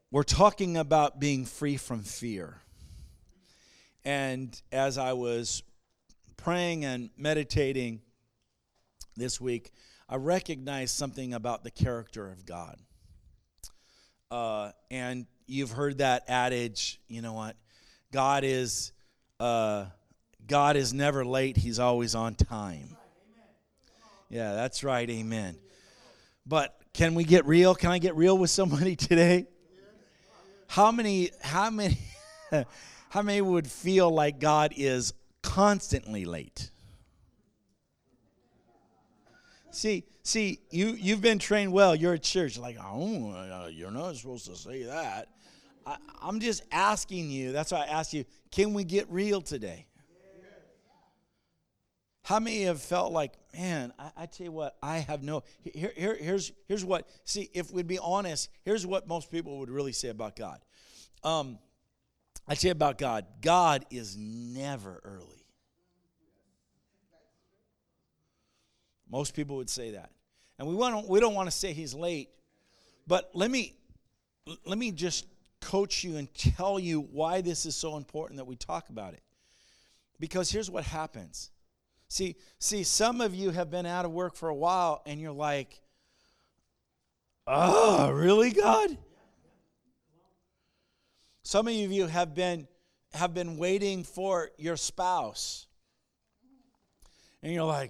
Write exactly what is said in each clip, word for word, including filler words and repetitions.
we're talking about being free from fear. And as I was praying and meditating this week, I recognized something about the character of God. Uh, and you've heard that adage, you know what? God is uh, God is never late. He's always on time. Yeah, that's right. Amen. But can we get real? Can I get real with somebody today? How many, how many, how many would feel like God is constantly late? See, see, you, you've been trained well. You're at church. You're like, oh, you're not supposed to say that. I, I'm just asking you. That's why I asked you, can we get real today? How many have felt like, man, I, I tell you what, I have no, here, here, here's, here's what, see, if we'd be honest, here's what most people would really say about God. Um, I say about God, God is never early. Most people would say that. And we want we don't want to say he's late, but let me, let me just coach you and tell you why this is so important that we talk about it. Because here's what happens. See, see, some of you have been out of work for a while, and you're like, oh, really, God? Some of you have been have been waiting for your spouse, and you're like,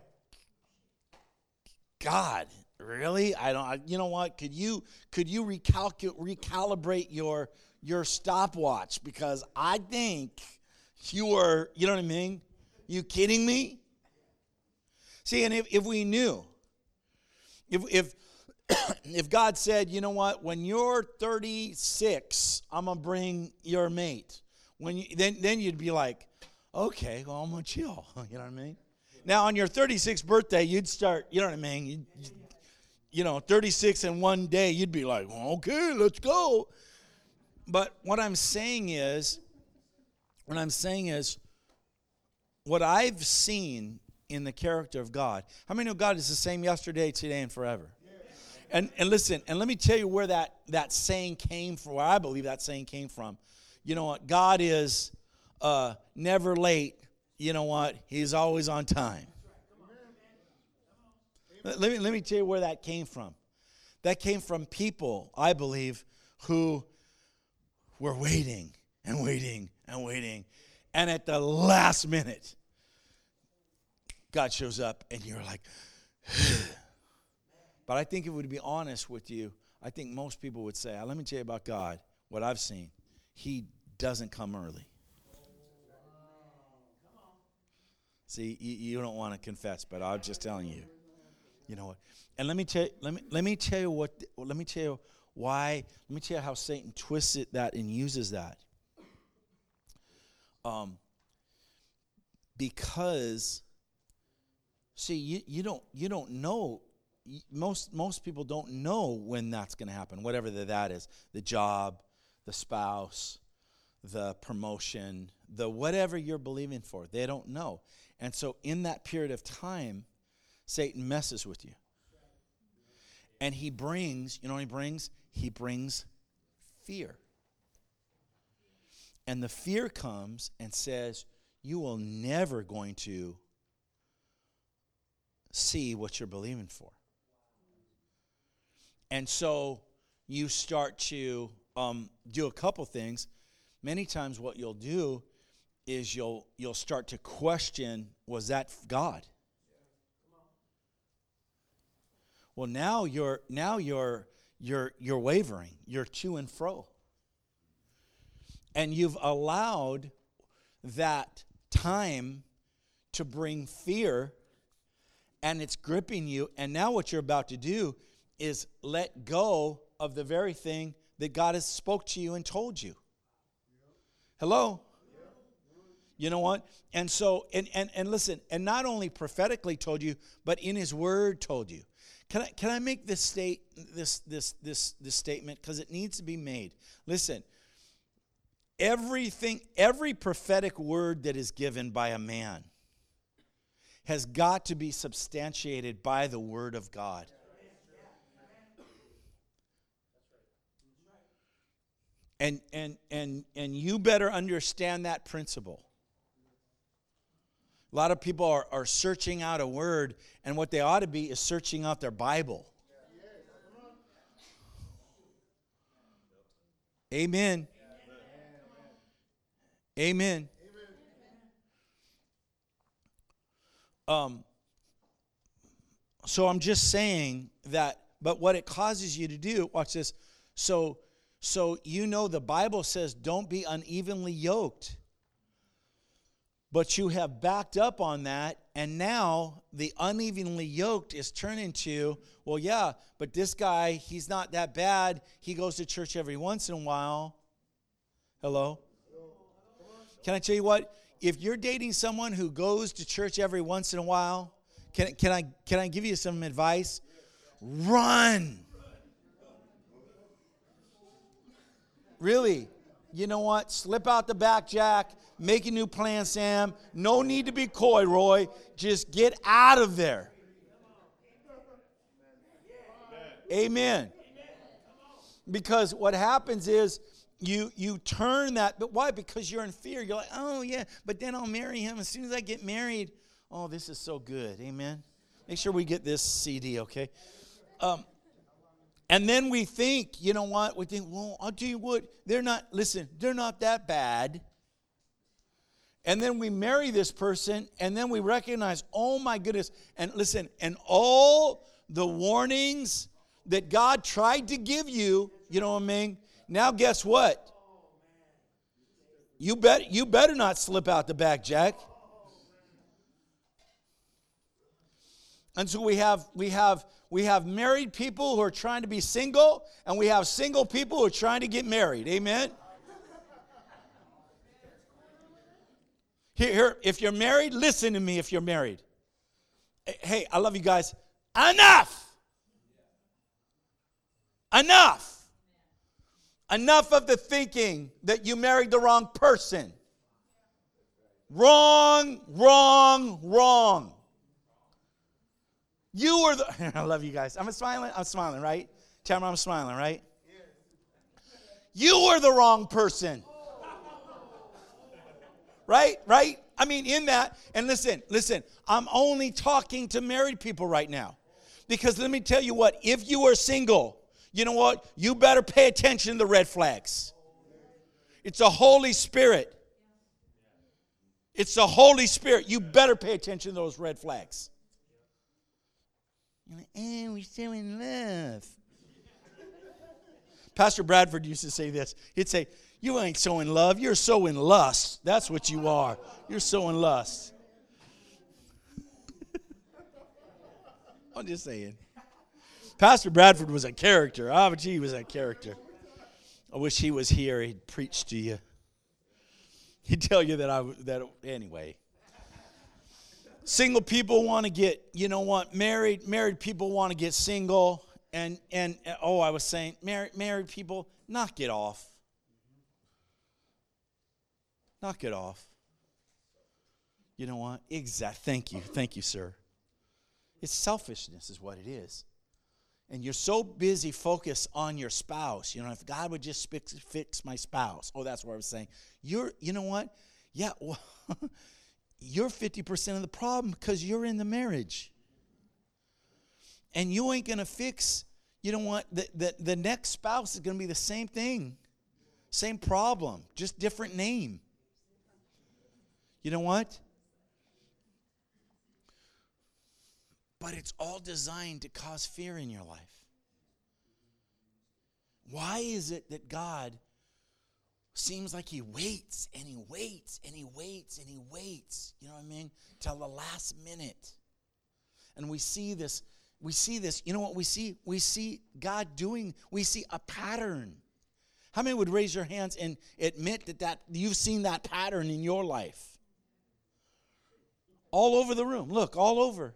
God, really? I don't. I, you know what? Could you could you recalculate, recalibrate your your stopwatch, because I think you are. You know what I mean? You kidding me? See, and if, if we knew, if if if God said, you know what, when you're thirty-six, I'm gonna bring your mate. When you then then you'd be like, okay, well, I'm gonna chill. You know what I mean? Now on your thirty-sixth birthday, you'd start. You know what I mean? You'd, you know, thirty-six in one day, you'd be like, well, okay, let's go. But what I'm saying is, what I'm saying is, what I've seen in the character of God. How many know God is the same yesterday, today, and forever? And and listen, and let me tell you where that, that saying came from, where I believe that saying came from. You know what? God is uh, never late. You know what? He's always on time. Let me, let me tell you where that came from. That came from people, I believe, who were waiting and waiting and waiting. And at the last minute, God shows up, and you're like, but I think if we would be honest with you, I think most people would say, let me tell you about God, what I've seen. He doesn't come early. See, you, you don't want to confess, but I'm just telling you. You know what? And let me tell let me let me tell you what let me tell you why, let me tell you how Satan twists it that and uses that. Um because See, you, you don't you don't know. Most most people don't know when that's going to happen, whatever the, that is. The job, the spouse, the promotion, the whatever you're believing for. They don't know. And so in that period of time, Satan messes with you. And he brings, you know what he brings? He brings fear. And the fear comes and says, you will never going to see what you're believing for. And so you start to um, do a couple things. Many times what you'll do is you'll you'll start to question, was that God? Well, now you're now you're you're you're wavering. You're to and fro. And you've allowed that time to bring fear, and it's gripping you. And now what you're about to do is let go of the very thing that God has spoke to you and told you. Hello? You know what? And so, and, and, and listen, and not only prophetically told you, but in his word told you. Can I can I make this state this this this this statement? Because it needs to be made. Listen, everything, every prophetic word that is given by a man has got to be substantiated by the word of God. And and and and you better understand that principle. A lot of people are, are searching out a word, and what they ought to be is searching out their Bible. Amen. Amen. Um, so I'm just saying that, but what it causes you to do, watch this. So, so you know the Bible says don't be unevenly yoked. But you have backed up on that, and now the unevenly yoked is turned into, well, yeah, but this guy, he's not that bad. He goes to church every once in a while. Hello? Can I tell you what? If you're dating someone who goes to church every once in a while, can, can I can I give you some advice? Run. Really. You know what? Slip out the back, Jack. Make a new plan, Sam. No need to be coy, Roy. Just get out of there. Amen. Because what happens is you you turn that, but why? Because you're in fear. You're like, oh yeah, but then I'll marry him as soon as I get married. Oh, this is so good. Amen. Make sure we get this C D, okay? Um, and then we think, you know what? We think, well, I'll tell you what, they're not, listen, they're not that bad. And then we marry this person, and then we recognize, oh my goodness, and listen, and all the warnings that God tried to give you, you know what I mean? Now guess what? You bet you better not slip out the back, Jack. And so we have we have we have married people who are trying to be single, and we have single people who are trying to get married. Amen. Here, here, if you're married, listen to me if you're married. Hey, I love you guys. Enough. Enough. Enough of the thinking that you married the wrong person. Wrong, wrong, wrong. You were the, I love you guys. I'm smiling, I'm smiling, right? Tell me I'm smiling, right? You were the wrong person. Right, right? I mean, in that, and listen, listen, I'm only talking to married people right now. Because let me tell you what, if you are single, you know what? You better pay attention to the red flags. It's the Holy Spirit. It's the Holy Spirit. You better pay attention to those red flags. You're like, eh, we're so in love. Pastor Bradford used to say this. He'd say, you ain't so in love. You're so in lust. That's what you are. You're so in lust. I'm just saying. Pastor Bradford was a character. Ah, but he was a character. I wish he was here. He'd preach to you. He'd tell you that I that anyway. Single people want to get, you know what? Married married people want to get single, and and oh, I was saying married married people knock it off. Knock it off. You know what? Exact. Thank you. Thank you, sir. It's selfishness is what it is. And you're so busy focused on your spouse. You know, if God would just fix, fix my spouse. Oh, that's what I was saying. You're, you know what? Yeah, well, you're fifty percent of the problem because you're in the marriage. And you ain't going to fix, you know what? The, the, the next spouse is going to be the same thing. Same problem, just different name. You know what? But it's all designed to cause fear in your life. Why is it that God seems like he waits and he waits and he waits and he waits, you know what I mean, till the last minute? And we see this, we see this, you know what we see? We see God doing, we see a pattern. How many would raise your hands and admit that, that you've seen that pattern in your life? All over the room. Look, all over.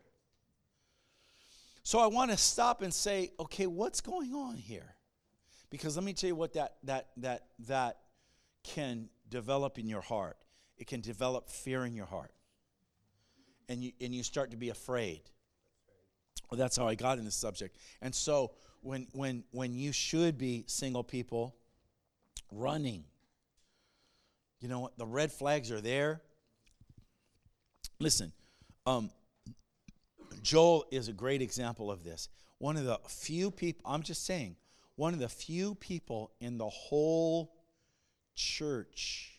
So I want to stop and say, okay, what's going on here? Because let me tell you what that that that that can develop in your heart. It can develop fear in your heart. And you and you start to be afraid. Well, that's how I got in this subject. And so when when when you should be single people, running. You know what? The red flags are there. Listen, um, Joel is a great example of this. One of the few people, I'm just saying, one of the few people in the whole church.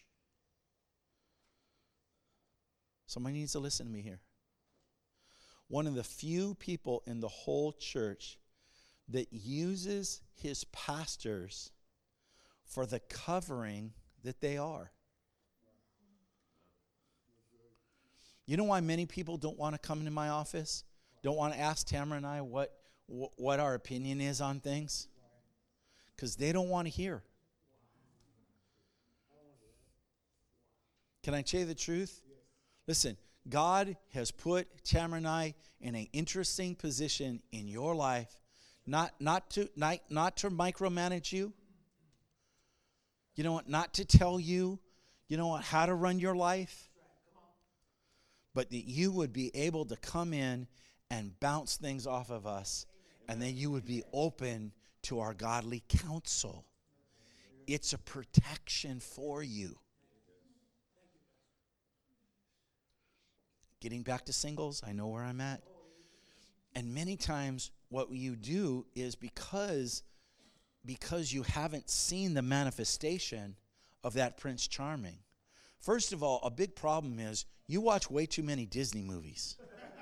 Somebody needs to listen to me here. One of the few people in the whole church that uses his pastors for the covering that they are. You know why many people don't want to come into my office? Don't want to ask Tamara and I what, what our opinion is on things? Because they don't want to hear. Can I tell you the truth? Listen, God has put Tamara and I in an interesting position in your life, not, not, to, not, not to micromanage you. You know what? Not to tell you, you know what, how to run your life. But that you would be able to come in and bounce things off of us, and then you would be open to our godly counsel. It's a protection for you. Getting back to singles, I know where I'm at. And many times what you do is because, because you haven't seen the manifestation of that Prince Charming. First of all, a big problem is you watch way too many Disney movies.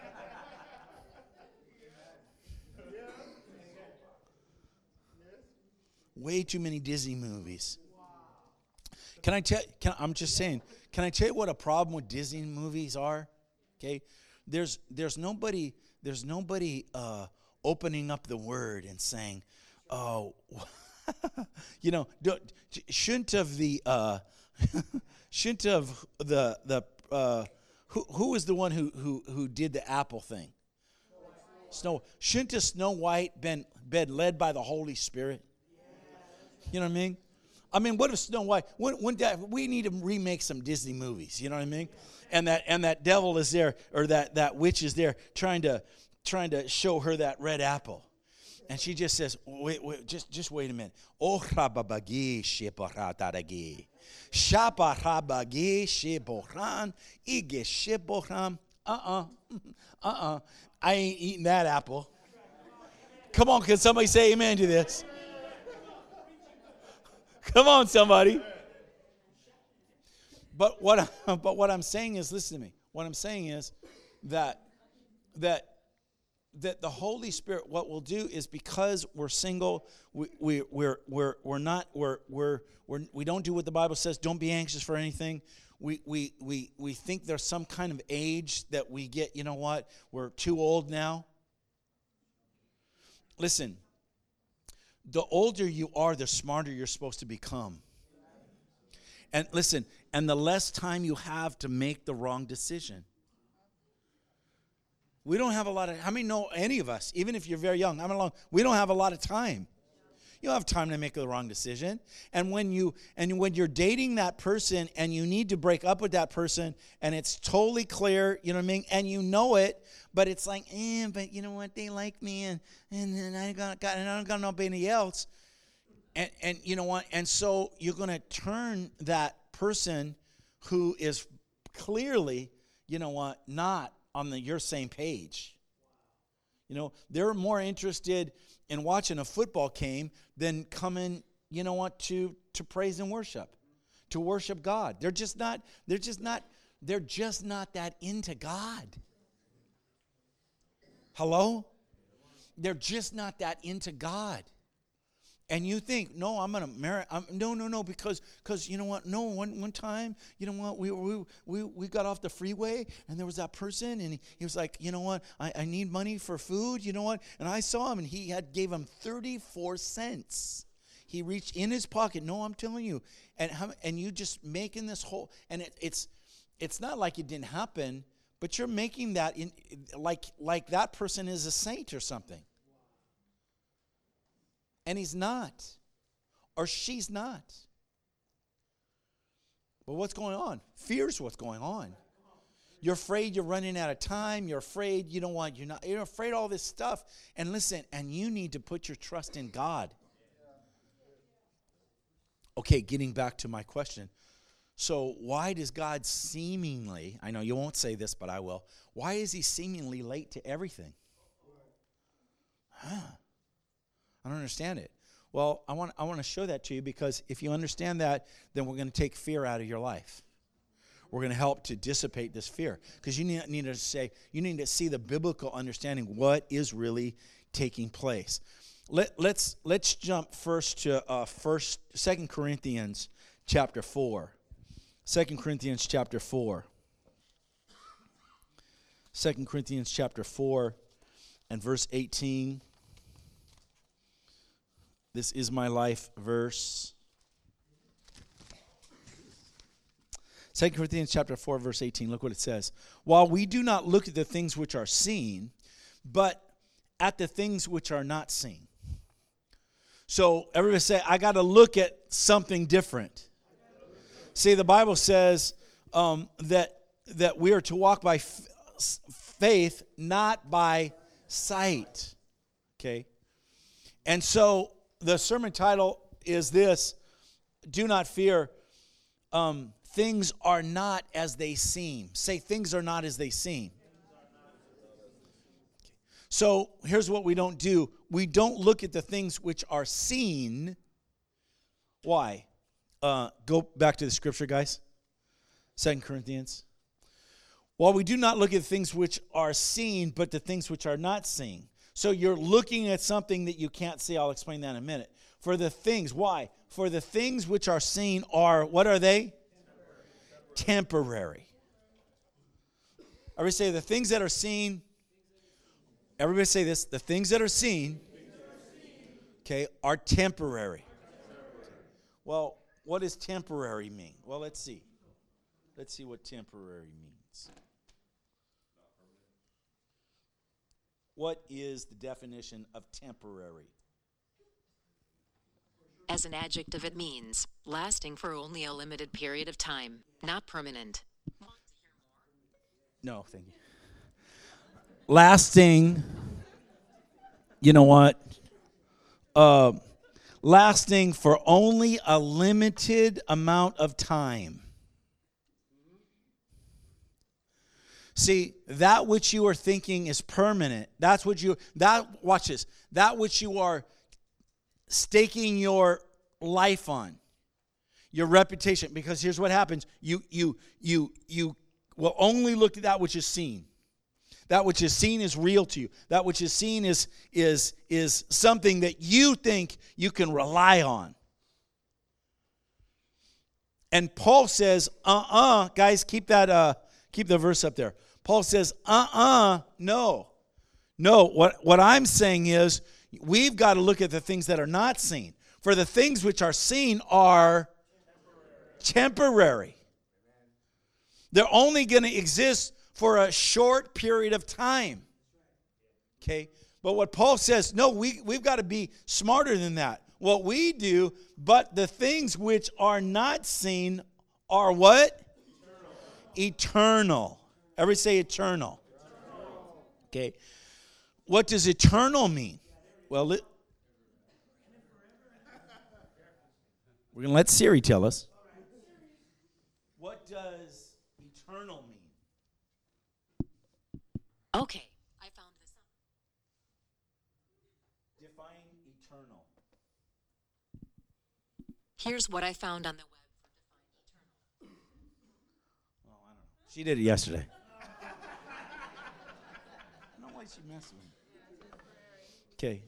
Way too many Disney movies. Can I tell? Can, I'm just saying. Can I tell you what a problem with Disney movies are? Okay, there's there's nobody there's nobody uh, opening up the Word and saying, "Oh, you know, don't, shouldn't have the uh, shouldn't have the the uh, who who was the one who who who did the apple thing? Snow shouldn't have Snow White been been led by the Holy Spirit? You know what I mean? I mean, what if Snow White? When, when that, we need to remake some Disney movies. You know what I mean? And that and that devil is there, or that, that witch is there, trying to trying to show her that red apple, and she just says, "Wait, wait, just just wait a minute." Oh, rababagi sheparatadagi, shaparabagi sheporan ige sheporam. Uh uh, uh uh. I ain't eating that apple. Come on, can somebody say amen to this? Come on, somebody. But what but what I'm saying is, listen to me. What I'm saying is that that that the Holy Spirit, what we'll do is, because we're single, we we we're we're we're not we're we're we're we don't do what the Bible says. Don't be anxious for anything. We we we we think there's some kind of age that we get. You know what? We're too old now. Listen. The older you are, the smarter you're supposed to become. And listen, and the less time you have to make the wrong decision. We don't have a lot of, how many know, any of us, even if you're very young, I'm along, we don't have a lot of time. You don't have time to make the wrong decision. And when you and when you're dating that person and you need to break up with that person, and it's totally clear, you know what I mean, and you know it, but it's like, eh, but you know what, they like me, and and, and I got, got and I don't got nobody else. And and you know what? And so you're gonna turn that person who is clearly, you know what, not on the your same page. You know, they're more interested in watching a football game than coming, you know what, to to praise and worship, to worship God. They're just not, they're just not, they're just not that into God. Hello? They're just not that into God. And you think, no, I'm going to marry. I'm, no, no, no, because, because you know what? No, one one time, you know what? We we we we got off the freeway, and there was that person, and he, he was like, you know what? I, I need money for food. You know what? And I saw him, and he had gave him thirty-four cents. He reached in his pocket. No, I'm telling you, and how, and you just making this whole, and it, it's it's not like it didn't happen, but you're making that in like like that person is a saint or something. And he's not, or she's not. But what's going on? Fear's what's going on. You're afraid you're running out of time. You're afraid you don't want, you're not, you're afraid of all this stuff. And listen, and you need to put your trust in God. Okay, getting back to my question. So why does God seemingly, I know you won't say this, but I will, why is he seemingly late to everything? Huh. I don't understand it. Well, I want I want to show that to you, because if you understand that, then we're going to take fear out of your life. We're going to help to dissipate this fear, because you need, need to say, you need to see the biblical understanding what is really taking place. Let, let's let's jump first to uh, first Second Corinthians chapter four. Second Corinthians chapter four. Second Corinthians chapter four and verse eighteen. This is my life verse. Second Corinthians chapter four, verse eighteen. Look what it says. While we do not look at the things which are seen, but at the things which are not seen. So everybody say, I got to look at something different. See, the Bible says um, that that we are to walk by f- faith, not by sight. Okay? And so the sermon title is this: do not fear. Um, things are not as they seem. Say, things are not as they seem. So here's what we don't do. We don't look at the things which are seen. Why? Uh, go back to the scripture, guys. Second Corinthians. While we do not look at things which are seen, but the things which are not seen. So you're looking at something that you can't see. I'll explain that in a minute. For the things, why? For the things which are seen are, what are they? Temporary. Temporary. Everybody say, the things that are seen. Everybody say this. The things that are seen, okay, are temporary. Well, what does temporary mean? Well, let's see. Let's see what temporary means. What is the definition of temporary? As an adjective, it means lasting for only a limited period of time, not permanent. No, thank you. Lasting, you know what? Uh, lasting for only a limited amount of time. See, that which you are thinking is permanent. That's what you, that, watch this, that which you are staking your life on, your reputation, because here's what happens. You, you, you, you will only look at that which is seen. That which is seen is real to you. That which is seen is, is, is something that you think you can rely on. And Paul says, uh-uh, guys, keep that, uh, keep the verse up there. Paul says, uh-uh, no. No, what, what I'm saying is, we've got to look at the things that are not seen. For the things which are seen are temporary. They're only going to exist for a short period of time. Okay? But what Paul says, no, we, we've got to be smarter than that. What we do, but the things which are not seen are what? Eternal. Eternal. Everybody say eternal. Eternal. Okay. What does eternal mean? Well, it, we're going to let Siri tell us. What does eternal mean? Okay, I found this up. Define eternal. Here's what I found on the web for define eternal. Oh, I don't know. She did it yesterday. I don't know why she messed with me. Okay.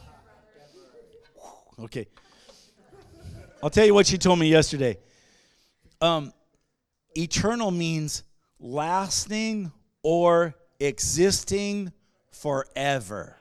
Okay. I'll tell you what she told me yesterday. Um, eternal means lasting or existing forever.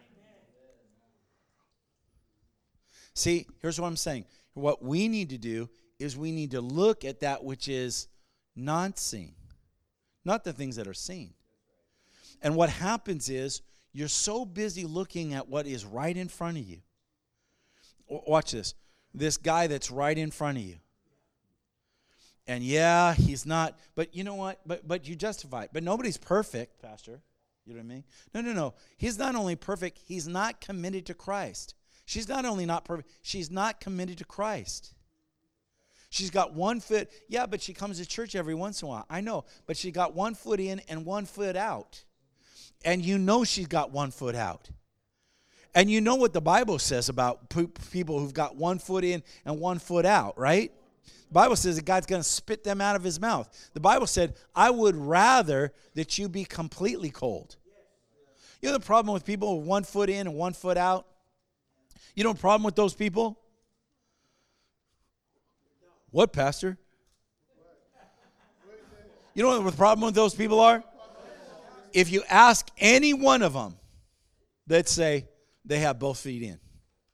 See, here's what I'm saying. What we need to do is we need to look at that which is not seen, not the things that are seen. And what happens is you're so busy looking at what is right in front of you. Watch this. This guy that's right in front of you. And yeah, he's not, but you know what? But but you justify it. But nobody's perfect, Pastor. You know what I mean? No, no, no. He's not only perfect, he's not committed to Christ. She's not only not perfect, she's not committed to Christ. She's got one foot. Yeah, but she comes to church every once in a while. I know, but she got one foot in and one foot out. And you know she's got one foot out. And you know what the Bible says about p- people who've got one foot in and one foot out, right? The Bible says that God's going to spit them out of his mouth. The Bible said, I would rather that you be completely cold. You know the problem with people with one foot in and one foot out? You know the problem with those people? What, Pastor? You know what the problem with those people are? If you ask any one of them, they'd say they have both feet in.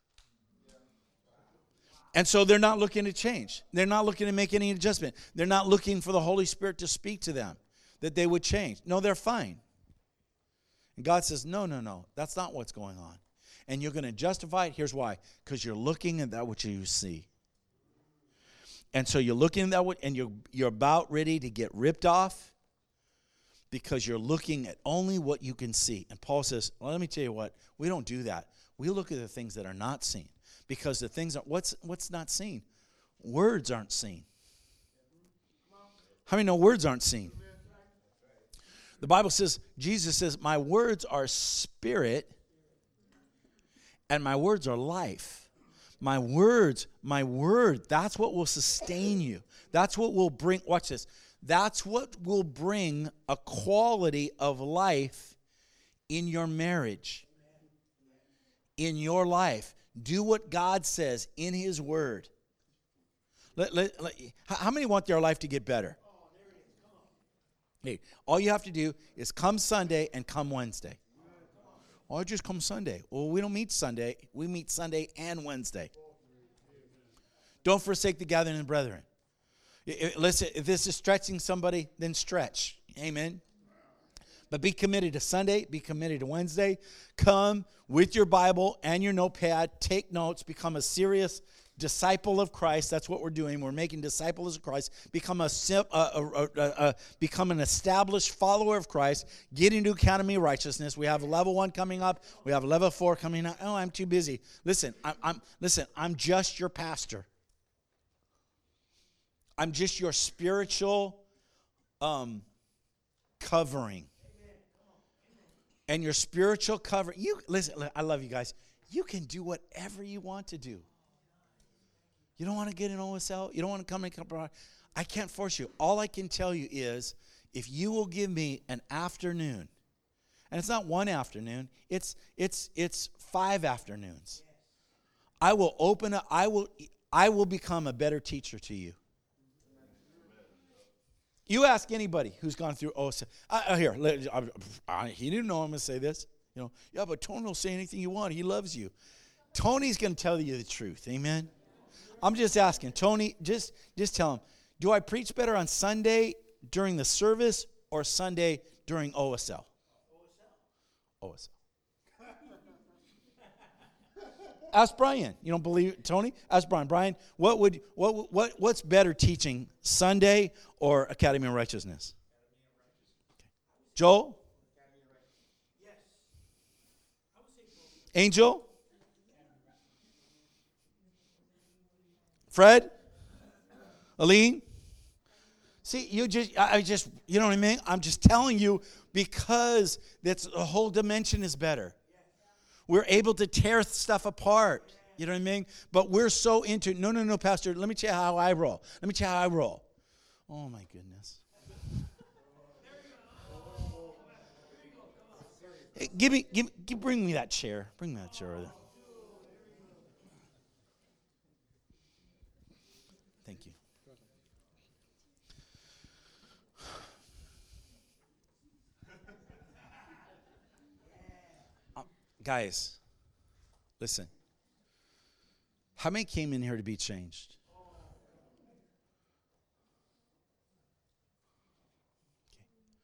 And so they're not looking to change. They're not looking to make any adjustment. They're not looking for the Holy Spirit to speak to them, that they would change. No, they're fine. And God says, no, no, no, that's not what's going on. And you're going to justify it. Here's why. Because you're looking at that which you see. And so you're looking at that one, and you're, you're about ready to get ripped off because you're looking at only what you can see. And Paul says, well, let me tell you what, we don't do that. We look at the things that are not seen. Because the things are, what's what's not seen? Words aren't seen. How many know words aren't seen? The Bible says, Jesus says, my words are spirit and my words are life. My words, my word, that's what will sustain you. That's what will bring, watch this, that's what will bring a quality of life in your marriage, in your life. Do what God says in his word. Let, let, let, how many want their life to get better? Hey, all you have to do is come Sunday and come Wednesday. Or just come Sunday. Well, we don't meet Sunday. We meet Sunday and Wednesday. Don't forsake the gathering of the brethren. Listen, if this is stretching somebody, then stretch. Amen. But be committed to Sunday, be committed to Wednesday. Come with your Bible and your notepad, take notes, become a serious disciple of Christ. That's what we're doing. We're making disciples of Christ. Become a, a, a, a, a become an established follower of Christ. Get into Academy of Righteousness. We have level one coming up. We have level four coming up. Oh, I'm too busy. Listen, I'm, I'm listen. I'm just your pastor. I'm just your spiritual um, covering. And your spiritual cover, you listen, I love you guys. You can do whatever you want to do. You don't want to get an O S L? You don't want to come and come around? I can't force you. All I can tell you is if you will give me an afternoon, and it's not one afternoon, it's it's it's five afternoons. I will open up, I will I will become a better teacher to you. You ask anybody who's gone through O S L. Uh, here, let, I, I, he didn't know I'm going to say this. You know, yeah, but Tony will say anything you want. He loves you. Tony's going to tell you the truth. Amen. I'm just asking, Tony. Just, just tell him. Do I preach better on Sunday during the service or Sunday during O S L? O S L. Ask Brian. You don't believe it, Tony? Ask Brian. Brian, what would what what what's better teaching, Sunday or Academy of Righteousness? Okay. Joel? Angel? Fred? Aline? See, you just I just you know what I mean? I'm just telling you because that's the whole dimension is better. We're able to tear stuff apart. You know what I mean? But we're so into, no, no, no, Pastor, let me tell you how I roll. Let me tell you how I roll. Oh, my goodness. Hey, give me, give, give, bring me that chair. Bring me that chair over there. Thank you. Guys, listen. How many came in here to be changed? Okay.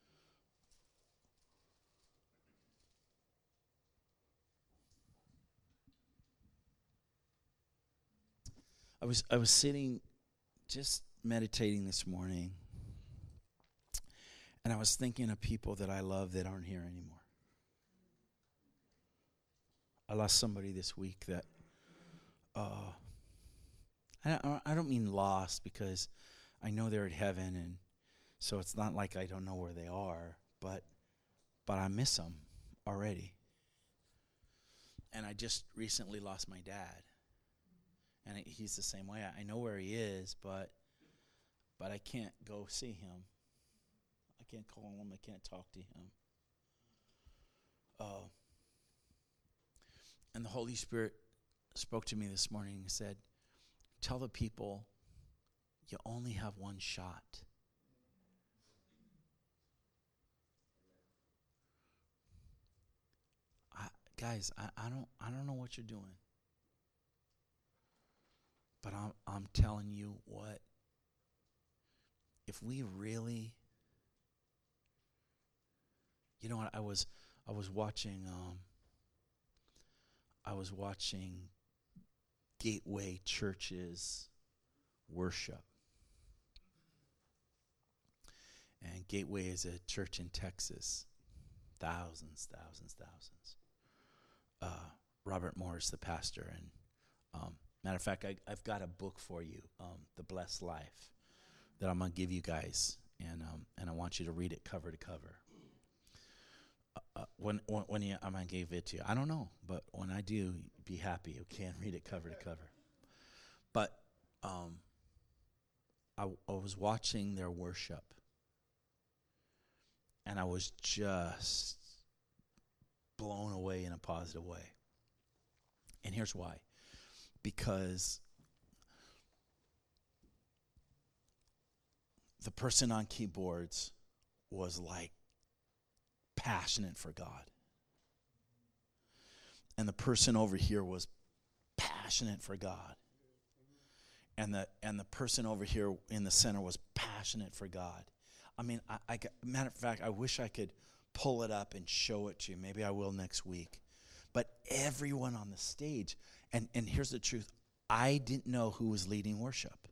I was I was sitting just meditating this morning, and I was thinking of people that I love that aren't here anymore. I lost somebody this week that uh, I don't, I don't mean lost, because I know they're in heaven, and so it's not like I don't know where they are, but but I miss them already. And I just recently lost my dad, and he's the same way. I know where he is, but but I can't go see him. I can't call him. I can't talk to him. Uh, and the Holy Spirit spoke to me this morning and said, tell the people you only have one shot. I, guys, I, I don't I don't know what you're doing. But I'm I'm telling you what, if we really, you know what, I was I was watching um I was watching Gateway Church's worship. And Gateway is a church in Texas. Thousands, thousands, thousands. Uh, Robert Morris, the pastor. And um, matter of fact, I, I've got a book for you, um, The Blessed Life, that I'm going to give you guys. And um, and I want you to read it cover to cover. Uh, when when, when you, I'm going to give it to you. I don't know, but when I do, be happy. You can read it cover to cover. But um, I, I was watching their worship, and I was just blown away in a positive way. And here's why. Because the person on keyboards was like passionate for God. And the person over here was passionate for God. And the and the person over here in the center was passionate for God. I mean, I, I matter of fact, I wish I could pull it up and show it to you. Maybe I will next week. But everyone on the stage, and, and here's the truth, I didn't know who was leading worship.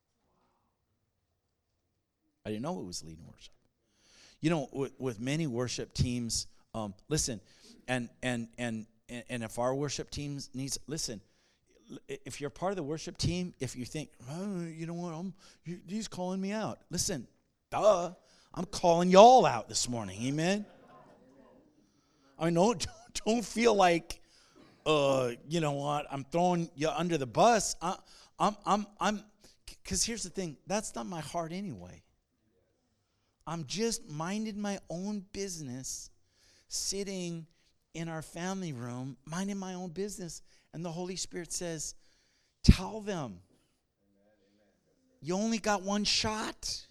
I didn't know who was leading worship. You know, with, with many worship teams, um, listen, and and and and if our worship teams needs, listen, if you're part of the worship team, if you think, oh, you know what, I'm, he's calling me out. Listen, duh, I'm calling y'all out this morning, amen? I mean, don't, don't feel like, uh, you know what, I'm throwing you under the bus. I, I'm, I'm, I'm, because here's the thing, that's not my heart anyway. I'm just minding my own business, sitting in our family room, minding my own business, and the Holy Spirit says, tell them, you only got one shot.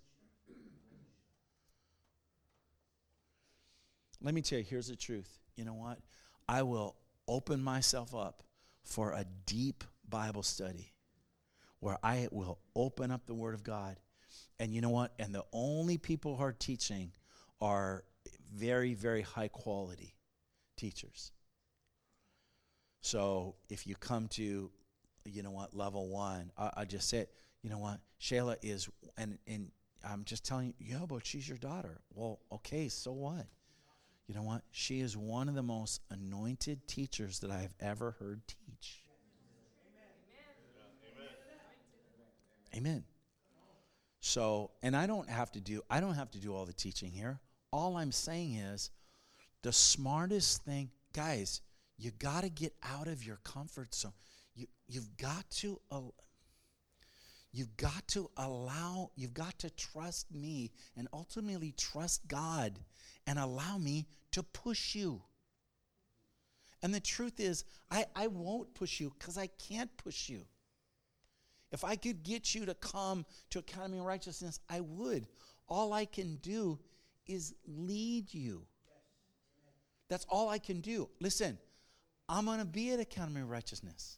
Let me tell you, here's the truth. You know what? I will open myself up for a deep Bible study where I will open up the Word of God. And you know what? And the only people who are teaching are very, very high quality teachers. So if you come to, you know what, level one, I, I just said, you know what, Shayla is, and, and I'm just telling you, yeah, but she's your daughter. Well, okay, so what? You know what? She is one of the most anointed teachers that I have ever heard teach. Amen. Amen. So, and I don't have to do, I don't have to do all the teaching here. All I'm saying is, the smartest thing, guys, you got to get out of your comfort zone. You, you've got to, uh, you've got to allow, you've got to trust me and ultimately trust God and allow me to push you. And the truth is, I, I won't push you because I can't push you. If I could get you to come to Academy of Righteousness, I would. All I can do is lead you. That's all I can do. Listen, I'm going to be at Academy of Righteousness.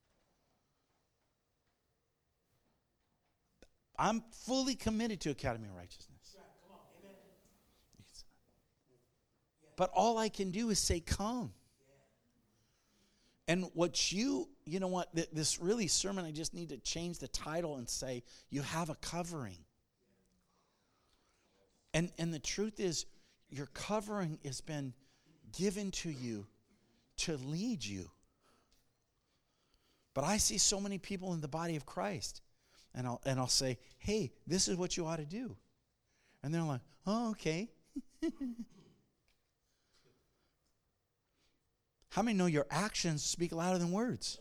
I'm fully committed to Academy of Righteousness. But all I can do is say, come. And what you, you know what, th- this really sermon, I just need to change the title and say, you have a covering. And and the truth is, your covering has been given to you to lead you. But I see so many people in the body of Christ, and I'll, and I'll say, hey, this is what you ought to do. And they're like, oh, okay. How many know your actions speak louder than words?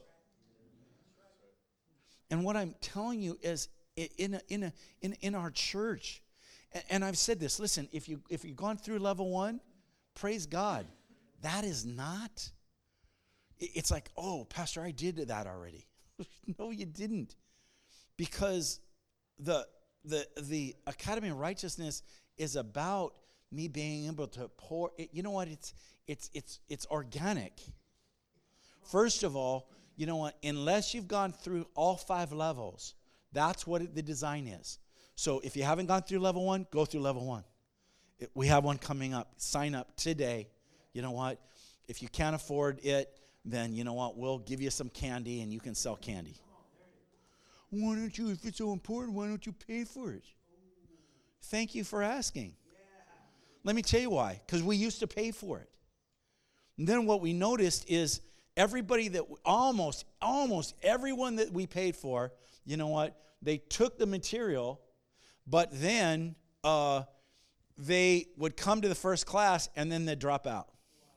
And what I'm telling you is, in a, in a, in in our church, and, and I've said this. Listen, if you if you've gone through level one, praise God. That is not. It's like, oh, Pastor, I did that already. No, you didn't, because the the the Academy of Righteousness is about me being able to pour. It, you know what? It's it's it's it's organic. First of all, you know what? Unless you've gone through all five levels, that's what it, the design is. So if you haven't gone through level one, go through level one. It, we have one coming up. Sign up today. You know what? If you can't afford it, then you know what? We'll give you some candy and you can sell candy. Why don't you, if it's so important, why don't you pay for it? Thank you for asking. Let me tell you why. Because we used to pay for it. And then what we noticed is everybody that, almost, almost everyone that we paid for, you know what? They took the material, but then uh, they would come to the first class and then they'd drop out.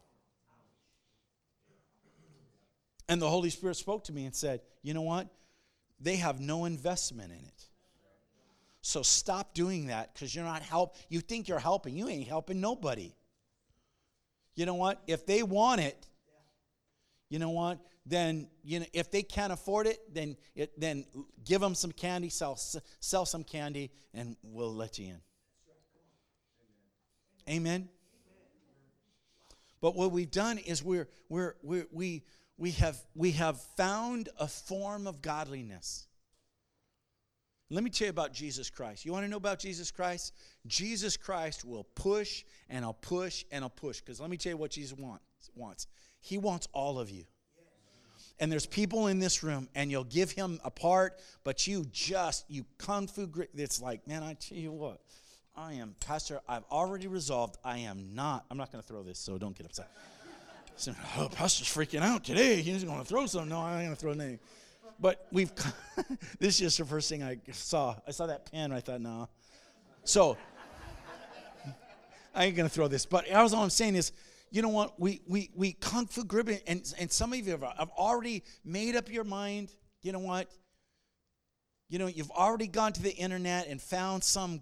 And the Holy Spirit spoke to me and said, you know what? They have no investment in it. So stop doing that, because you're not help. You think you're helping. You ain't helping nobody. You know what? If they want it, you know what? Then, you know, if they can't afford it, then it, then give them some candy, sell sell some candy, and we'll let you in. Amen. But what we've done is we're we're we're we we have we have found a form of godliness. Let me tell you about Jesus Christ. You want to know about Jesus Christ? Jesus Christ will push and I'll push and I'll push. Because let me tell you what Jesus want, wants. He wants all of you. And there's people in this room, and you'll give him a part, but you just, you kung fu grip. It's like, man, I tell you what, I am, Pastor, I've already resolved I am not, I'm not going to throw this, so don't get upset. So, oh, Pastor's freaking out today. He's going to throw something. No, I'm not going to throw anything. But we've, this is just the first thing I saw. I saw that pen, and I thought, no. So, I ain't going to throw this. But all I'm saying is, you know what? We we we kung fu grip it, and, and some of you have, have already made up your mind. You know what? You know, you've already gone to the internet and found some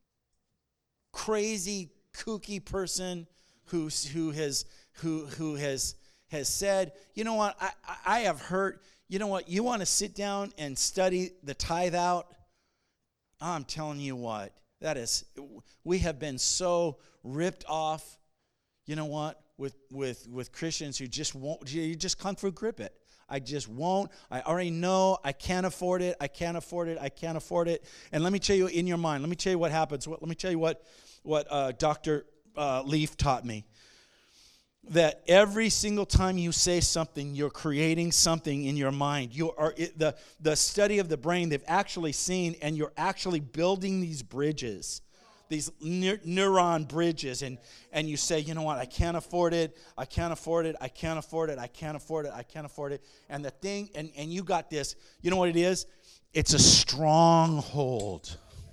crazy, kooky person who's, who has who who has has said, you know what? I, I have heard, you know what? You want to sit down and study the tithe out? I'm telling you what, that is, we have been so ripped off. You know what? With with with Christians who just won't, you just kung fu grip it. I just won't. I already know I can't afford it. I can't afford it. I can't afford it. And let me tell you, in your mind, let me tell you what happens. Let me tell you what what uh, Doctor Uh, Leaf taught me. That every single time you say something, you're creating something in your mind. You are it, the the study of the brain. They've actually seen, and you're actually building these bridges. These neur- neuron bridges, and, and you say, you know what, I can't afford it, I can't afford it, I can't afford it, I can't afford it, I can't afford it. And the thing, and, and you got this, you know what it is? It's a stronghold.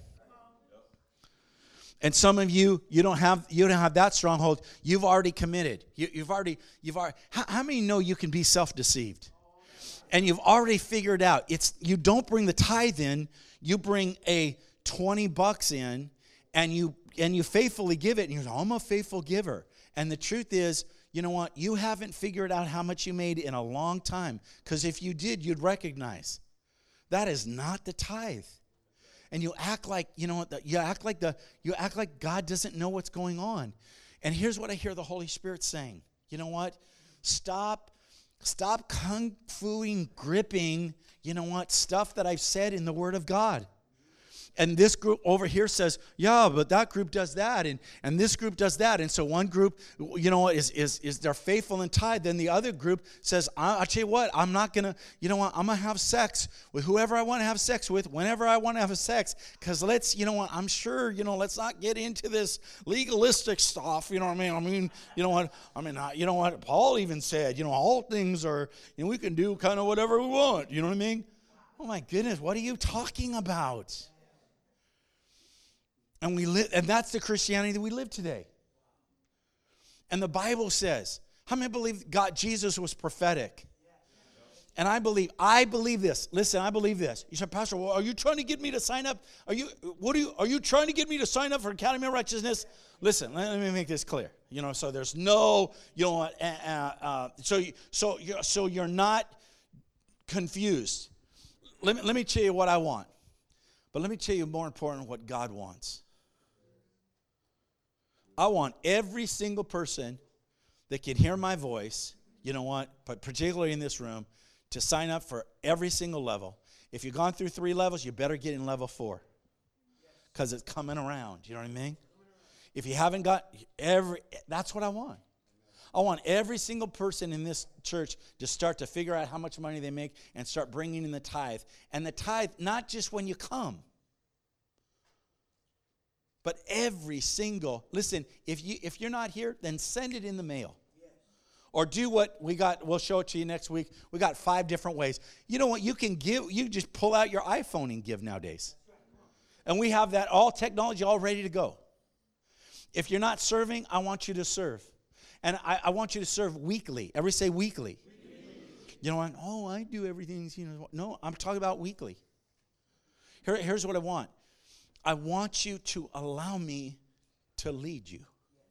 And some of you, you don't have you don't have that stronghold. You've already committed. You, you've already, you've already, how, how many know you can be self-deceived? And you've already figured out, it's you don't bring the tithe in, you bring a twenty bucks in, And you and you faithfully give it, and you're like, I'm a faithful giver. And the truth is, you know what? You haven't figured out how much you made in a long time. Because if you did, you'd recognize that is not the tithe. And you act like, you know what? You act like the you act like God doesn't know what's going on. And here's what I hear the Holy Spirit saying. You know what? Stop, stop kung fuing, gripping. You know what? Stuff that I've said in the Word of God. and this group over here says, yeah, but that group does that, and, and this group does that. And so one group, you know, is is is they're faithful and tithe. Then the other group says, I, I tell you what, I'm not going to, you know what, I'm going to have sex with whoever I want to have sex with, whenever I want to have sex, because let's, you know what, I'm sure, you know, let's not get into this legalistic stuff, you know what I mean? I mean, you know what, I mean, you know what, Paul even said, you know, all things are, you know, we can do kind of whatever we want, you know what I mean? Oh my goodness, what are you talking about? And we live, and that's the Christianity that we live today. And the Bible says, how many believe God, Jesus was prophetic? And I believe, I believe this. Listen, I believe this. You said, Pastor, well, are you trying to get me to sign up? Are you, what are you, are you trying to get me to sign up for Academy of Righteousness? Listen, let me make this clear. You know, so there's no, you know what, uh, uh, so, you, so, you're, so you're not confused. Let me, let me tell you what I want. But let me tell you more important what God wants. I want every single person that can hear my voice, you know what, but particularly in this room, to sign up for every single level. If you've gone through three levels, you better get in level four. Because it's coming around, you know what I mean? If you haven't got every, that's what I want. I want every single person in this church to start to figure out how much money they make and start bringing in the tithe. And the tithe, not just when you come, but every single, listen, if you if you're not here, then send it in the mail. Or do what we got, we'll show it to you next week. We got five different ways. You know what, you can give, you just pull out your iPhone and give nowadays. And we have that, all technology all ready to go. If you're not serving, I want you to serve. And I, I want you to serve weekly. Everybody say weekly. Weekly. You know what? Oh, I do everything. You know, no, I'm talking about weekly. Here, here's what I want. I want you to allow me to lead you.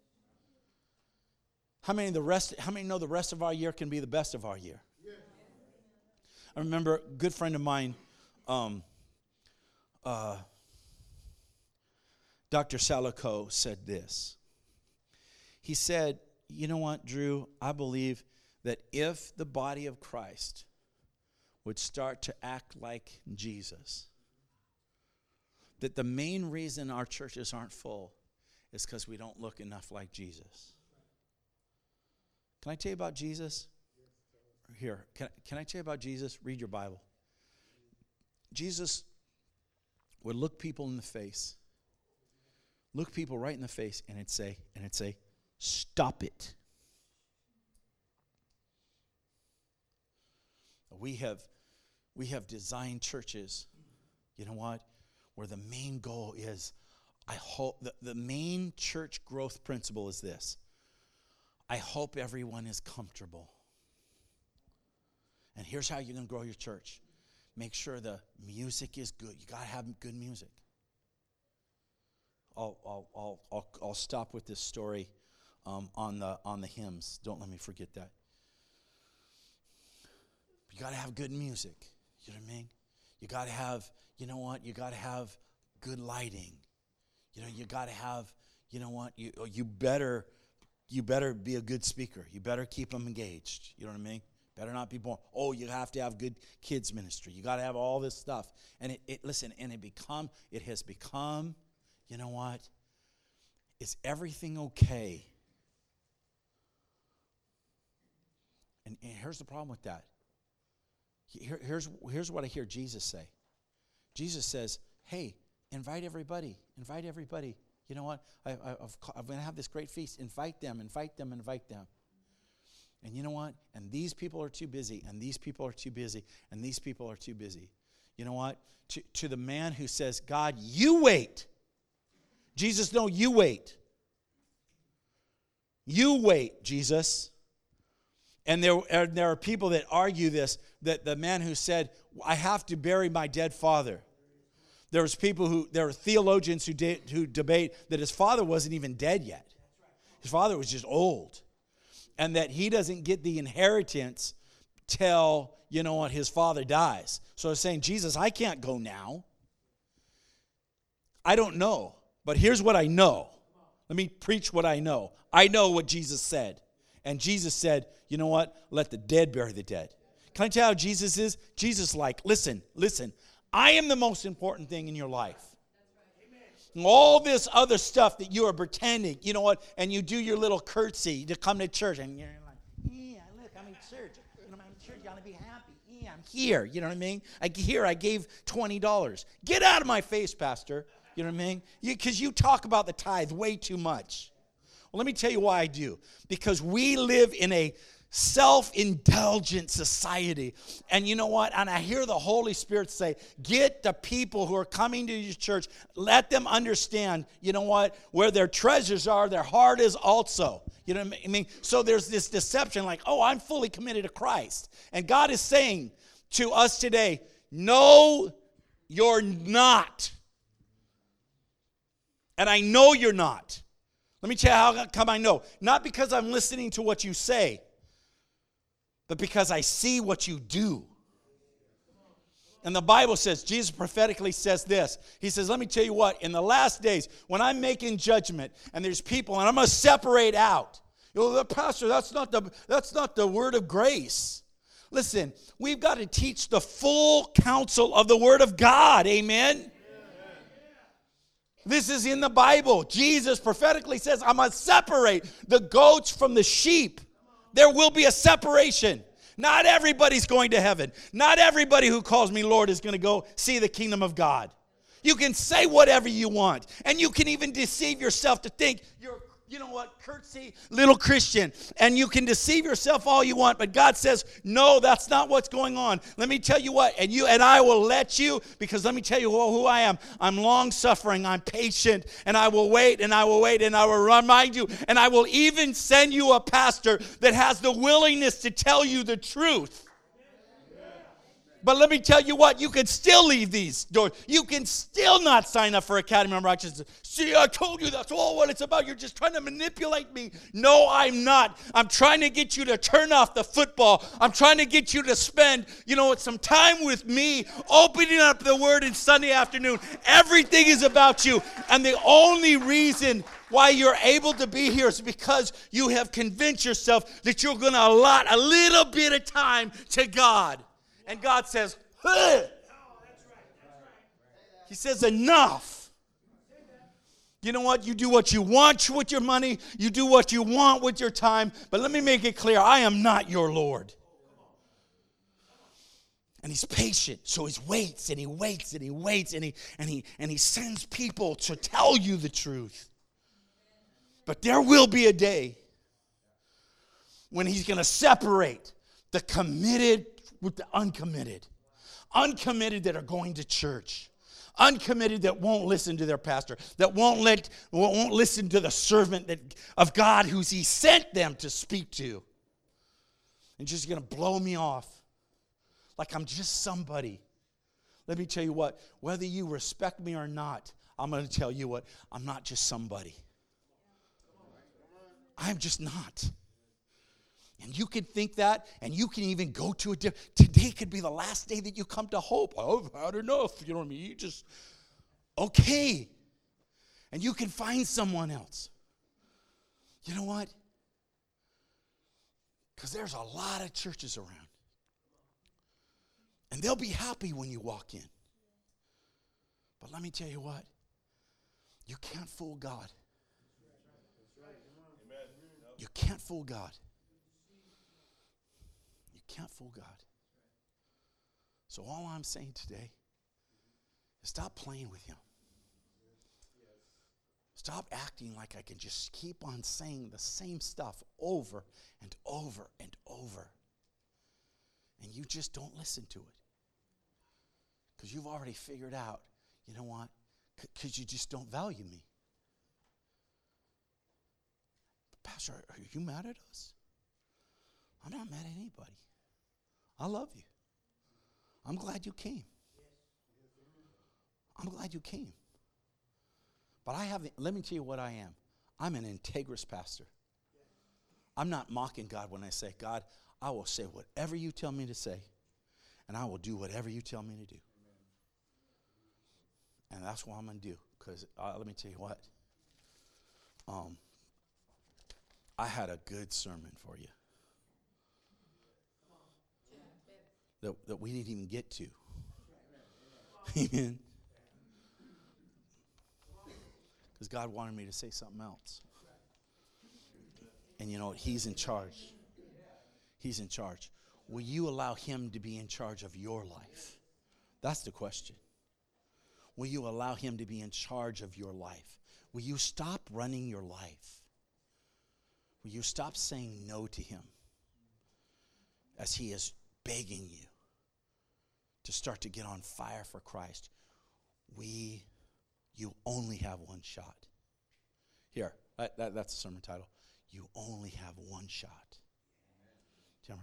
How many the rest? How many know the rest of our year can be the best of our year? I remember a good friend of mine, um, uh, Doctor Salico, said this. He said, you know what, Drew? I believe that if the body of Christ would start to act like Jesus, that the main reason our churches aren't full is because we don't look enough like Jesus. Can I tell you about Jesus? Here, can, can I tell you about Jesus? Read your Bible. Jesus would look people in the face, look people right in the face, and it'd say, and it'd say, stop it. We have, we have designed churches, you know what, where the main goal is, I hope, the, the main church growth principle is this. I hope everyone is comfortable. And here's how you're going to grow your church. Make sure the music is good. You got to have good music. I'll, I'll, I'll, I'll, I'll stop with this story. Um, on the on the hymns. Don't let me forget that. You got to have good music. You know what I mean? You got to have, you know what? You got to have good lighting. You know, you got to have, you know what? You you better you better be a good speaker. You better keep them engaged. You know what I mean? Better not be born. Oh, you have to have good kids ministry. You got to have all this stuff. And it, it listen, and it become it has become, you know what? Is everything okay? And, and here's the problem with that. Here, here's, here's what I hear Jesus say. Jesus says, hey, invite everybody. Invite everybody. You know what? I, I, I've, I'm going to have this great feast. Invite them, invite them, invite them. And you know what? And these people are too busy, and these people are too busy, and these people are too busy. You know what? To, to the man who says, God, you wait. Jesus, no, you wait. You wait, Jesus. And there, and there are people that argue this, that the man who said, I have to bury my dead father. There's people who, there are theologians who, de- who debate that his father wasn't even dead yet. His father was just old. And that he doesn't get the inheritance till, you know what, his father dies. So I was saying, Jesus, I can't go now. I don't know. But here's what I know. Let me preach what I know. I know what Jesus said. And Jesus said, you know what? Let the dead bury the dead. Can I tell you how Jesus is? Jesus is like, listen, listen. I am the most important thing in your life. all this other stuff that you are pretending, you know what, and you do your little curtsy to come to church, and you're like, yeah, look, I'm in church. You know, I'm in church, you ought to be happy. Yeah, I'm here. You know what I mean? I, here, I gave twenty dollars. Get out of my face, Pastor. You know what I mean? Because you, you talk about the tithe way too much. Well, let me tell you why I do. Because we live in a self-indulgent society. And you know what? And I hear the Holy Spirit say, get the people who are coming to your church, let them understand, you know what? Where their treasures are, their heart is also. You know what I mean? So there's this deception like, oh, I'm fully committed to Christ. And God is saying to us today, no, you're not. And I know you're not. Let me tell you how come I know. Not because I'm listening to what you say, but because I see what you do. And the Bible says, Jesus prophetically says this. He says, let me tell you what, in the last days, when I'm making judgment, and there's people, and I'm going to separate out. You know, the pastor, that's not the, that's not the word of grace. Listen, we've got to teach the full counsel of the word of God. Amen? This is in the Bible. Jesus prophetically says, I'm going to separate the goats from the sheep. There will be a separation. Not everybody's going to heaven. Not everybody who calls me Lord is going to go see the kingdom of God. You can say whatever you want. And you can even deceive yourself to think you're, you know what, curtsy little Christian. And you can deceive yourself all you want. But God says, no, that's not what's going on. Let me tell you what. And you and I will let you, because let me tell you who, who I am. I'm long-suffering. I'm patient. And I will wait, and I will wait, and I will remind you. And I will even send you a pastor that has the willingness to tell you the truth. But let me tell you what, you can still leave these doors. You can still not sign up for Academy of Righteousness. See, I told you that's all what it's about. You're just trying to manipulate me. No, I'm not. I'm trying to get you to turn off the football. I'm trying to get you to spend, you know, some time with me, opening up the Word in Sunday afternoon. Everything is about you. And the only reason why you're able to be here is because you have convinced yourself that you're going to allot a little bit of time to God. And God says, huh. He says, enough. You know what? You do what you want with your money. You do what you want with your time. But let me make it clear, I am not your Lord. And he's patient. So he waits and he waits and he waits and he and he and he sends people to tell you the truth. But there will be a day when he's going to separate the committed with the uncommitted. Uncommitted that are going to church. Uncommitted that won't listen to their pastor. That won't let won't listen to the servant that, of God who's he sent them to speak to. And just going to blow me off. Like I'm just somebody. Let me tell you what. Whether you respect me or not, I'm going to tell you what. I'm not just somebody. I'm just not. And you can think that, and you can even go to a different, today could be the last day that you come to hope. I've had enough, you know what I mean? You just, okay. And you can find someone else. You know what? Because there's a lot of churches around. And they'll be happy when you walk in. But let me tell you what. You can't fool God. You can't fool God. Can't fool God. So all I'm saying today is stop playing with him. Stop acting like I can just keep on saying the same stuff over and over and over. And you just don't listen to it. Because you've already figured out, you know what? Because you just don't value me. Pastor, are you mad at us? I'm not mad at anybody. I love you. I'm glad you came. I'm glad you came. But I have, let me tell you what I am. I'm an integrous pastor. I'm not mocking God when I say, God, I will say whatever you tell me to say, and I will do whatever you tell me to do. And that's what I'm going to do. Because uh, let me tell you what. Um, I had a good sermon for you. That, that we didn't even get to. Amen. because God wanted me to say something else. And you know what? He's in charge. He's in charge. Will you allow him to be in charge of your life? That's the question. Will you allow him to be in charge of your life? Will you stop running your life? Will you stop saying no to him as he is begging you to start to get on fire for Christ? We, you only have one shot. Here, that, that, that's the sermon title. You only have one shot. Timmer.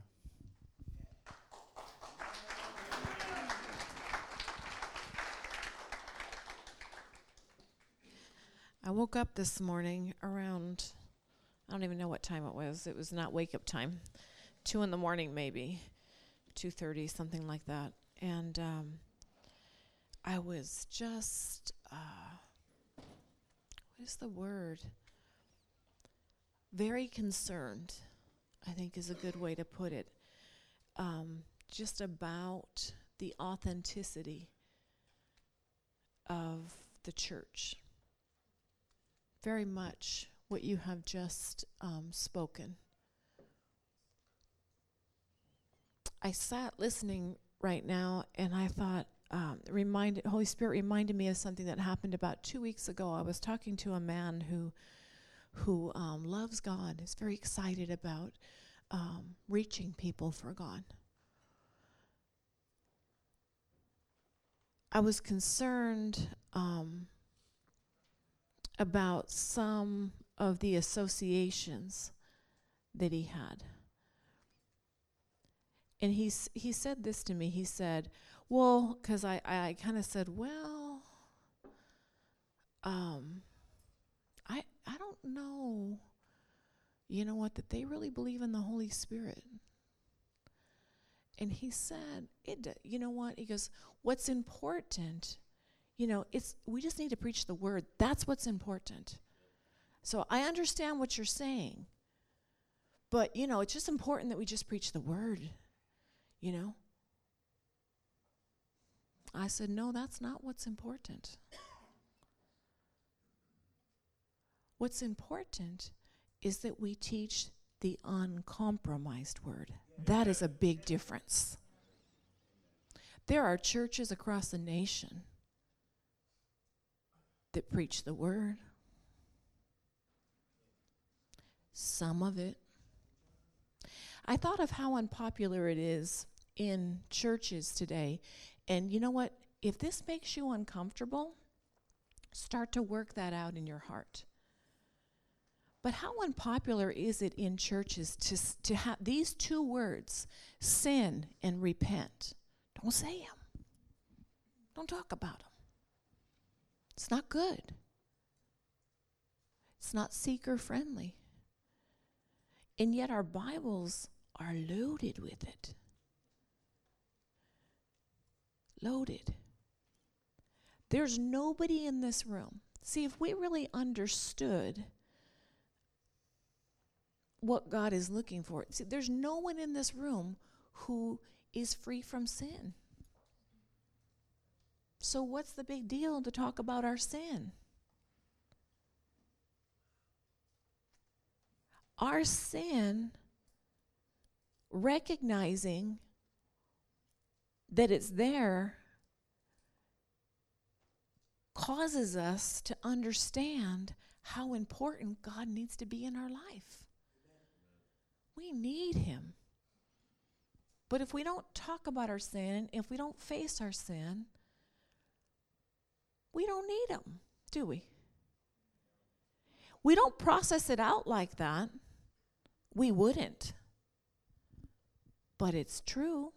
I woke up this morning around, I don't even know what time it was. It was not wake up time. Two in the morning maybe, two thirty, something like that. And um, I was just, uh, what is the word? Very concerned, I think is a good way to put it. Um, just about the authenticity of the church. Very much what you have just um, spoken. I sat listening right now, and I thought, um, reminded Holy Spirit reminded me of something that happened about two weeks ago. I was talking to a man who, who um, loves God, is very excited about um, reaching people for God. I was concerned Um, about some of the associations that he had. And he, s- he said this to me. He said, well, because I, I, I kind of said, well, um, I, I don't know, you know what, that they really believe in the Holy Spirit. And he said, it. d- you know what, he goes, what's important, you know, it's we just need to preach the word. That's what's important. So I understand what you're saying. But, you know, it's just important that we just preach the word, you know. I said, no, that's not what's important. What's important is that we teach the uncompromised word. That is a big difference. There are churches across the nation that preach the word. Some of it. I thought of how unpopular it is in churches today. And you know what? If this makes you uncomfortable, start to work that out in your heart. But how unpopular is it in churches to, s- to have these two words, sin and repent? Don't say them. Don't talk about them. It's not good. It's not seeker friendly. And yet our Bibles are loaded with it. Loaded. There's nobody in this room. See, if we really understood what God is looking for, see, there's no one in this room who is free from sin. So what's the big deal to talk about our sin? Our sin, recognizing that it's there, causes us to understand how important God needs to be in our life. We need him. But if we don't talk about our sin, if we don't face our sin, we don't need him, do we? We don't process it out like that. We wouldn't. But it's true.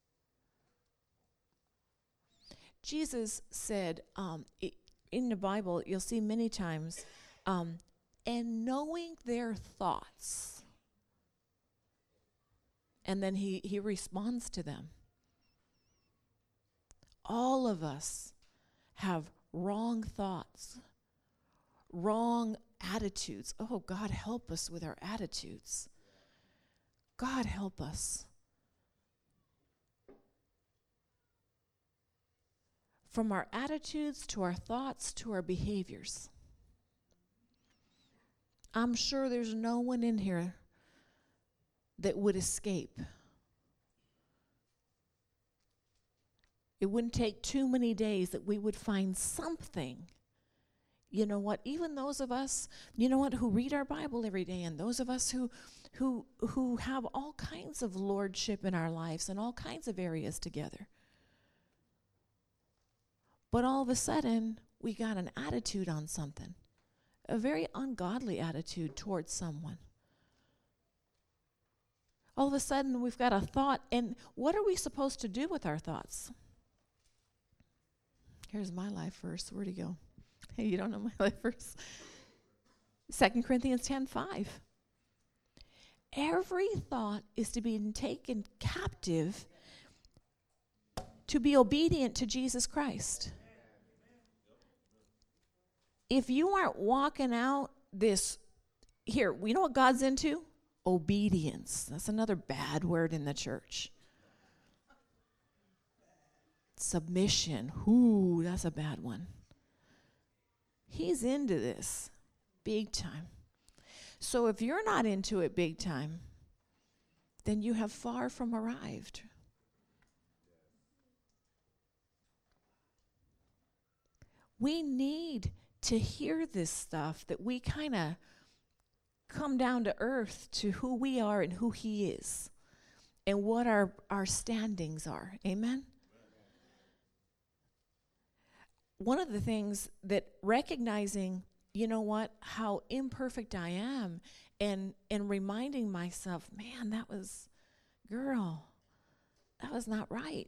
Jesus said, um, i- in the Bible, you'll see many times, um, and knowing their thoughts. And then he, he responds to them. All of us have wrong thoughts, wrong attitudes. Oh, God, help us with our attitudes. God, help us. From our attitudes to our thoughts to our behaviors. I'm sure there's no one in here that would escape. It wouldn't take too many days that we would find something. You know what? Even those of us, you know what, who read our Bible every day, and those of us who who who have all kinds of lordship in our lives and all kinds of areas together. But all of a sudden, we got an attitude on something, a very ungodly attitude towards someone. All of a sudden, we've got a thought, and what are we supposed to do with our thoughts? Here's my life verse. Where'd he go? Hey, you don't know my life verse? Second Corinthians ten five. Every thought is to be taken captive to be obedient to Jesus Christ. If you aren't walking out this, here, you know what God's into? Obedience. That's another bad word in the church. Submission. Ooh, that's a bad one. He's into this big time. So if you're not into it big time, then you have far from arrived. We need to hear this stuff, that we kind of come down to earth to who we are and who he is and what our, our standings are. Amen? One of the things that recognizing, you know what, how imperfect I am, and and reminding myself, man, that was, girl, that was not right.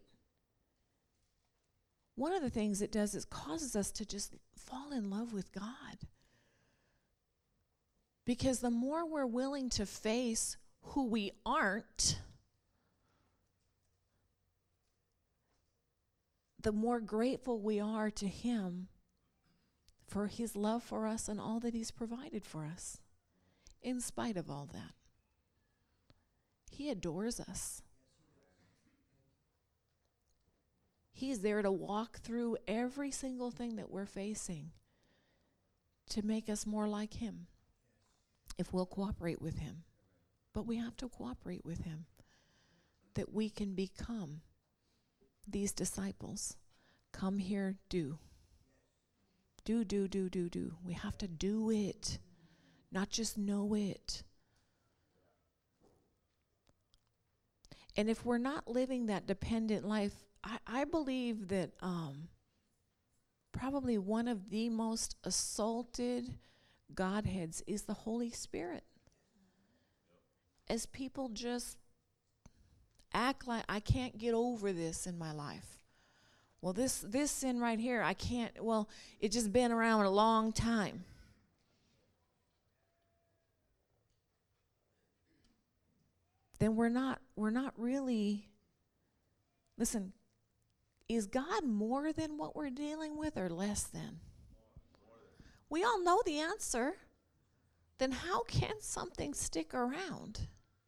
One of the things it does is causes us to just fall in love with God. Because the more we're willing to face who we aren't, the more grateful we are to him for his love for us and all that he's provided for us, in spite of all that. He adores us. He's there to walk through every single thing that we're facing to make us more like him, if we'll cooperate with him. But we have to cooperate with him, that we can become these disciples. Come here, do. Do, do, do, do, do. We have to do it, not just know it. And if we're not living that dependent life, I, I believe that um, probably one of the most assaulted Godheads is the Holy Spirit. As people just act like, I can't get over this in my life. Well, this this sin right here, I can't, well, it's just been around a long time. Then we're not we're not really, listen, is God more than what we're dealing with or less than? We all know the answer. Then how can something stick around?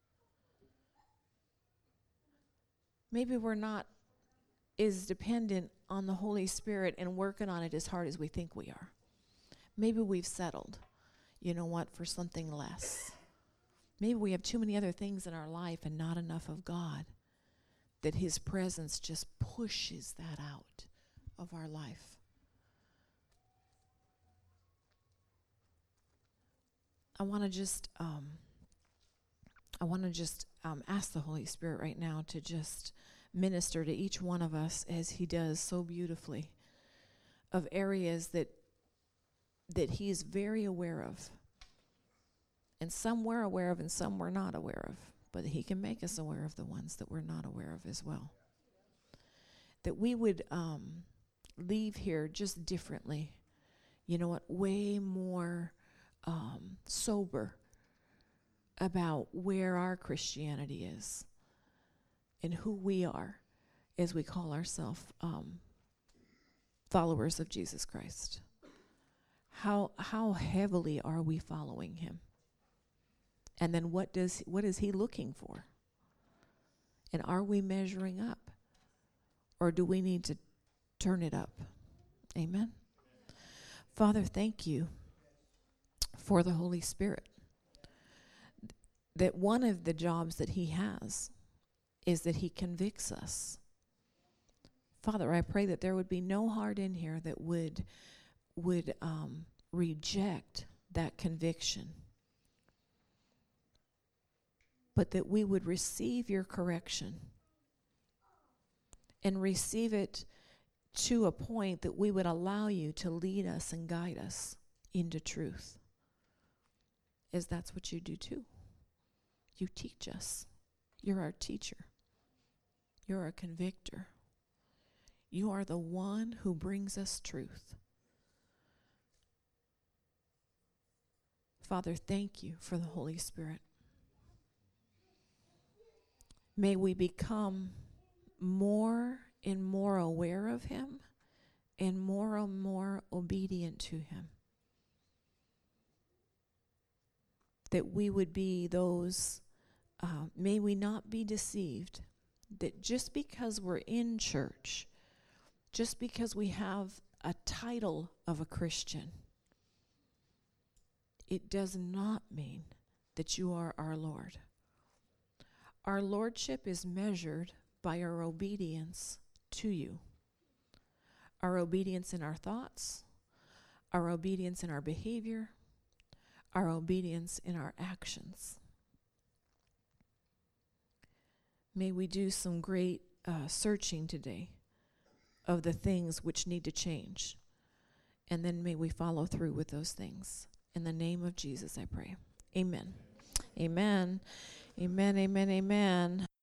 Maybe we're not as dependent on the Holy Spirit and working on it as hard as we think we are. Maybe we've settled, you know what, for something less. Maybe we have too many other things in our life and not enough of God, that his presence just pushes that out of our life. I want to just, um, I want to just um, ask the Holy Spirit right now to just minister to each one of us, as he does so beautifully, of areas that that he is very aware of. And some we're aware of and some we're not aware of. But he can make us aware of the ones that we're not aware of as well. That we would um, leave here just differently. You know what? Way more um, sober about where our Christianity is and who we are as we call ourselves um, followers of Jesus Christ. How how heavily are we following him? And then what does what is he looking for? And are we measuring up? Or do we need to turn it up? Amen. Father, thank you for the Holy Spirit. That one of the jobs that he has is that he convicts us. Father, I pray that there would be no heart in here that would, would um, reject that conviction, but that we would receive your correction and receive it to a point that we would allow you to lead us and guide us into truth. As that's what you do too. You teach us. You're our teacher. You're our convictor. You are the one who brings us truth. Father, thank you for the Holy Spirit. May we become more and more aware of him and more and more obedient to him. That we would be those, uh, may we not be deceived, that just because we're in church, just because we have a title of a Christian, it does not mean that you are our Lord. Our lordship is measured by our obedience to you. Our obedience in our thoughts, our obedience in our behavior, our obedience in our actions. May we do some great uh, searching today of the things which need to change. And then may we follow through with those things. In the name of Jesus, I pray. Amen. Amen. Amen, amen, amen.